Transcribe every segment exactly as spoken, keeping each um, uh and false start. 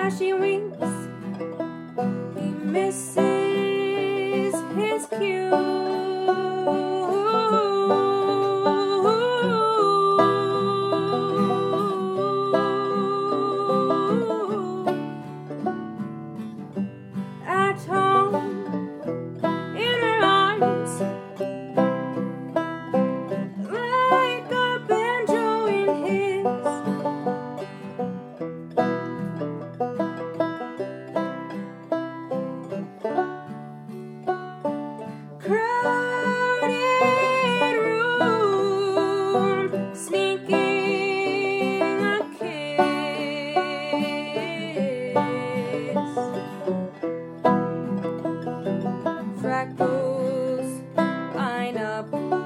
as she winks, he misses his cue. At home, in her arms, like a banjo in his. Crowded room, sneaking a kiss. Freckles line up.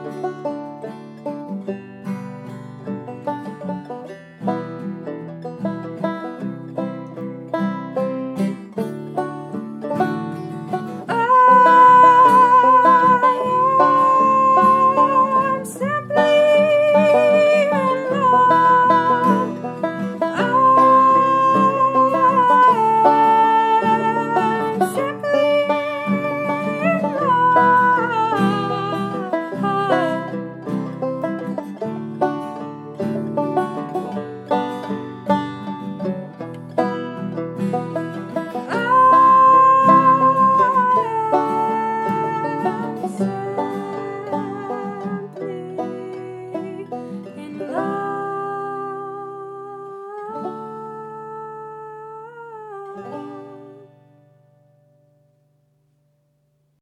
I'm simply in love. I'm simply in love.